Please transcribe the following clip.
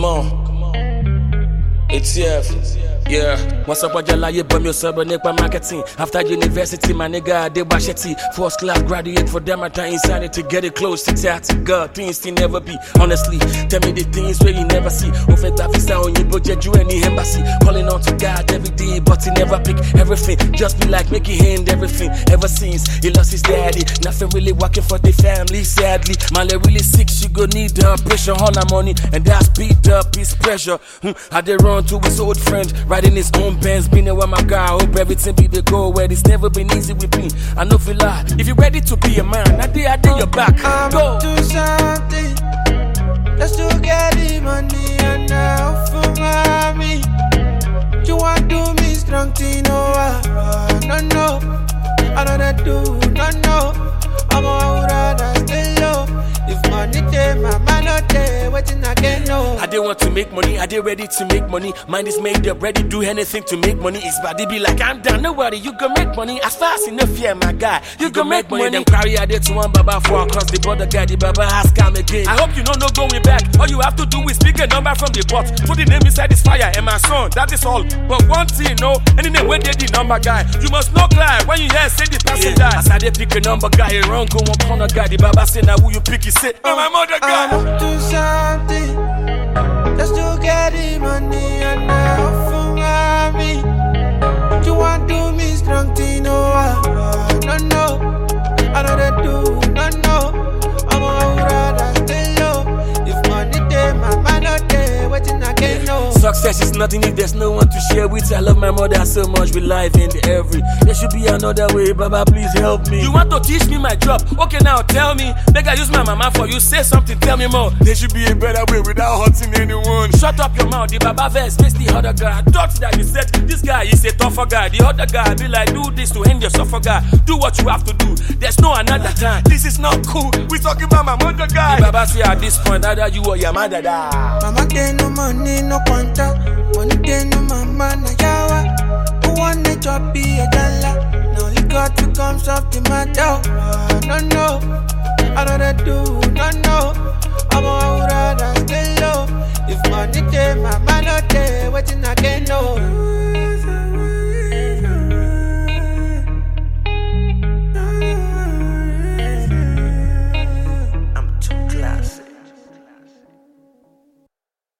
Come on. ATF. Yeah. Once upon a life, you bum your sub by marketing. After university, my nigga, I did Washington. First class graduate for them, I time inside to get it close to God. Things still never be. Honestly, tell me the things where you never see. Often visa on your budget, you any embassy. Calling on to God every day, but he never pick everything. Just be like making hand everything. Ever since he lost his daddy, nothing really working for the family. Sadly, man, they really sick. She go need her pressure, all her money, and that speed up his pressure. I did run to his old friend, riding his own pants, been there with my guy. I hope everything be the goal where it's never been easy with me. I know feel lie. If you ready to be a man, I did your back. Go. Do something just to get the money and now for mommy. You want to me strong thing, no, no. I know that do, no. I'm a rather stay low. If money day, my man not there, waiting again, no. I didn't want to make money, I did ready to make money. Mind is made up, ready do anything to make money. It's body be like I'm down, nobody, you can make money. As fast enough, yeah, my guy, you can make money. Them carry I did to one baba for across the border, guy, the baba has come again. I hope you know no going back. All you have to do is pick a number from the pot, put the name inside this fire, and my son, that is all. But one thing, no, any name where they the number guy, you must not cry when you hear say the person die. As I did pick a number guy, wrong go one corner guy, the baba say now who you pick, he say, oh my mother guy. I'ma do something just to get the money and now for mommy. You want to me strong thing, no. I know they do, no. I'm a rather stay low. If money day, my man not there, waiting again, no. Success is nothing if there's no one to share with. I love my mother so much, we live in the every. There should be another way, Baba, please help me. You want to teach me my job? Okay, now tell me. Make I use my mama for you, say something, tell me more. There should be a better way without hurting anyone. Shut up your mouth, the Baba verse, face the other guy. I thought that you said, this guy is a tougher guy. The other guy be like, do this to end your suffer guy. Do what you have to do, there's no another time. This is not cool, we talking about my mother guy. The Baba say at this point, either you or your mother die. Mama get no money, no quanta. Money get no mama, na yawa. Who want a job, be a gala. No liquor to come off the matter. No. I know they do, no. I'm a rather stay low. If money day, my